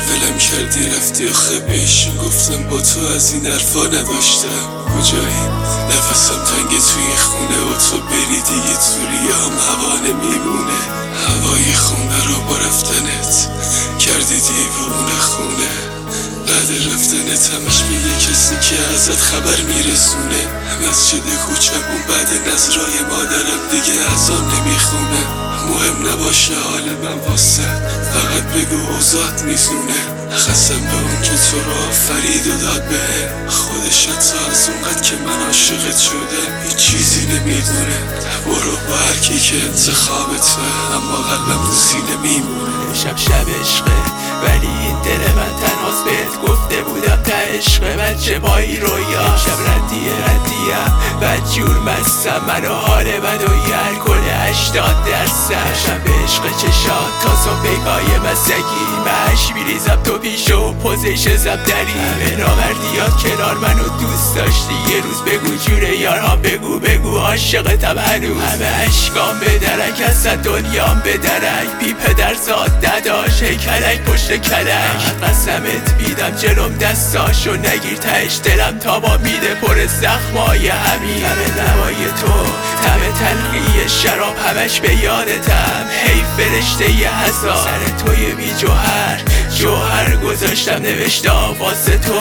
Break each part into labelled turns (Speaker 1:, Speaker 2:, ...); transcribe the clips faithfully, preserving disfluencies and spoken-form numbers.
Speaker 1: ولم کردی رفتی آخه بهشون گفتم با تو از این حرفا نداشتم. کجایی؟ نفسم تنگ توی خونه و تو بری دیگه توری هم هوا نمیمونه. هوای خونه رو با رفتنت کردی دیوونه خونه. بعد رفتنت همش به یه کسی که ازت خبر میرسونه. مسجد کوچمون بعد نظرای مادرم دیگه ازان نمیخونه. مهم نباشه حال من واسه، فقط بگو اوضاعت میزونه. خستم به اون که تو رو آفرید و داد بهم. خودش حتی از اونقدر که من عاشقت شدم هیچ چیزی نمیدونه. برو با هرکی که انتخابته، اما قلبم تو سینه میمونه.
Speaker 2: شب شب عشقه ولی این دل من تنهاست. بهت گفته بودم تا عشقه من چه مایی رویا. شب ردیه ردیم بدجور مستم، من و حال من و یه الکل هشتاد درصد. شب عشق چشات تا صبح بگاه مسگی، مش میریزم تو پیش و پوزش زبدری. همه نامردیات کنار منو دوست داشتی، یه روز بگو جوره یارها، بگو بگو عاشقتم هنوز. همه عشقام به درک اصلا دنیام به درک، بی پدر زاد نداشت هیکلک پشت کلک. قسمت میدم جلوم دستاشو نگیر، تهش دلم تا با میده پر زخمای همین. همه نوای تو همه تلقی شراب همش به یادتم، هی فرشته یه هزار سر توی بی جوهر جوهر گذاشتم نوشتم واسه تو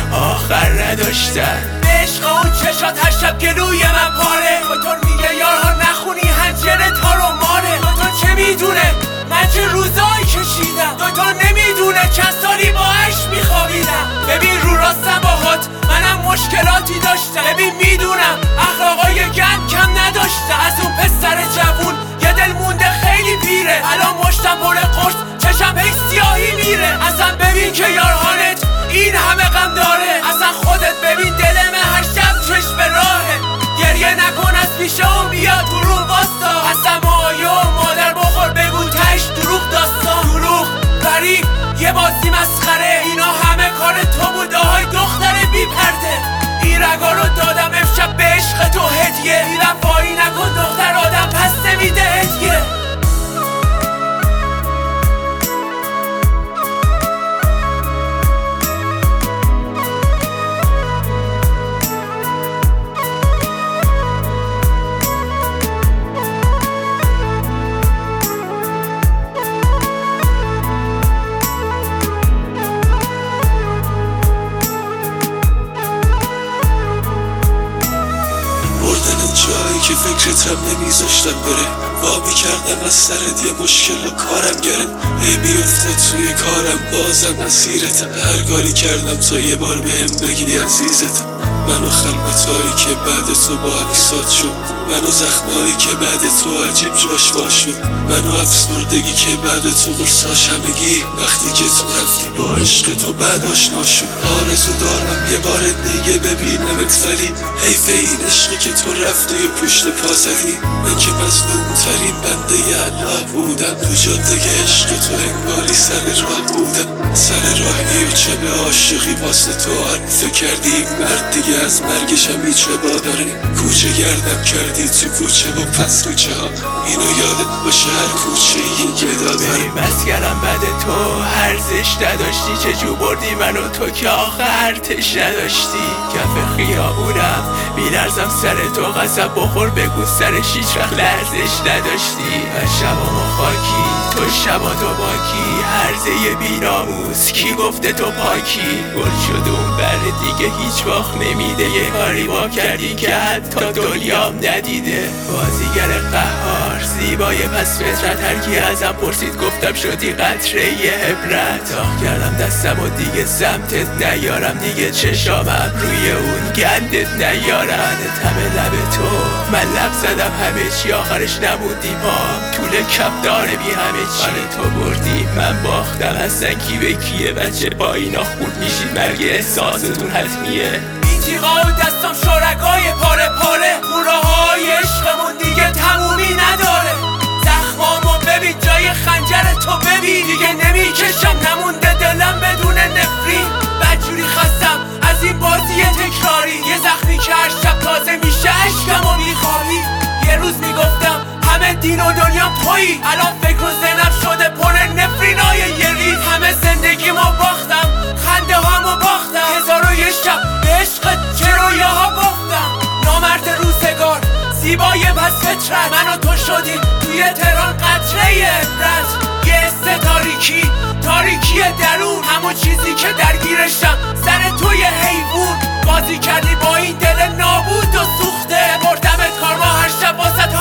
Speaker 2: آخر نداشتم. عشق اون چشات هر شب گلوی من پاره، خودتون میگه یارها نخونی هنجره تا رو ماره. خودتون چه میدونه من چه روزایی کشیدم، دوتون نمیدونه چند سالی با عشق میخوابیدم. ببین رو راستم باهات منم مشکلاتی داشتم، ببین میدونم اخلاقای گند کم نداشتم. از اون پسر جوون یه دل مونده خیلی پیره، الان مشتم پر قرص چشم هی سیاهی میره. اصلا ببین که یارهانت این همه غم داره، اصلا خودت ببین دل من هر شب چشم راهه. گریه نکن از پیشه اون بیا تو رو واستا، اصلا مایه و مادر بخور بگو تش دروغ داستان. دروغ فریب یه بازی مسخره، اینا همه کار تو بوده های دختر بی پرده. این رگا رو دادم امشب به عشق تو هدیه، بی وفایی نکن دختر آدم پس نمیده هدیه.
Speaker 1: جایی که فکرتم نمیذاشتم بره، وابی کردم از سرت یه مشکل و کارم گره. ای بیفته توی کارم بازم اسیرتم، هر کاری کردم تا یه بار بهم بگی عزیزتم. منو خلوتایی که بعد تو با حدیثات شد، منو زخمایی که بعد تو عجیب جاش وا شد، منو افسردگی که بعد تو قرصاش همگی. وقتی که تو رفتی با عشق تو بعد آشنا شد، آرزو دارم یه بار دیگه ببینمت ولی حیف این عشقی که تو رفتی و پشت پا زدی. من که مظلوم ترین بنده ی الله بودم، تو جاده عشق تو انگاری سر راه بودم. سر راهی و چه به عاشقی واسه تو حرف کردی، مرد دیگه از مرگش هم هیچ با داره. کوچه گردم کردی تو کوچه و پس کوچه ها، اینو یادت باشه هر کوچه یه داده.
Speaker 2: بریم مسکنم بعد تو هرزش نداشتی، چجور بردی منو تو که آخه ارتش نداشتی. کف خیابونم میلرزم سر تو، قسم بخور بگو سرش هیچ وقت لرزش نداشتی. و شبامو خاکی تو شبا تو باکی، هرزه بیناموس کی گفته تو پاکی. گل شد اون بر دیگه هیچ وقت نمیده، یه کاری با کردی که حتی دنیام ندیده. بازیگر قهار زیبای پس فطرت، هرکی ازم پرسید گفتم شدی قطره یه عبرت. آه کردم دستم و دیگه سمتت نیارم، دیگه چشامم روی اون گندت نیارم. همه لب تو من لب زدم همه چی، آخرش نبودی پام طول کم داره بی همه چی. آره تو بردی من باختم، اصلا کی به کیه بچه با اینا خورد میشید، مرگ احساستون حتمیه. این تیغا و دستم شرکای پاره پاره، کوراهای عشقمون دیگه تمومی نداره. زخمامو ببین جای خنجر تو ببین، دیگه نمیکشم نمونده دلم بدون نفرین. بدجوری خستم از این بازی تکراری، یه زخمی که هر شب تازه میشه عشقمو میخوابی. یه روز میگفتم همه دین و دنیام تویی. الان فکر و ذهنم شده پر نفرینای یه ریز. همه زندگیمو باختم، خنده هامو باختم، هزار و یه شب به عشق چه رویاها باختم. نامرد روزگار زیبای پس فطرت، من و تو شدیم توی تهران قطره عبرت. یه حس تاریکی، تاریکی درون، همون چیزی که درگیرشم سر توی حیوون. بازی کردی با این دل نابود و سوخته، بردمت کارما هر شب واسه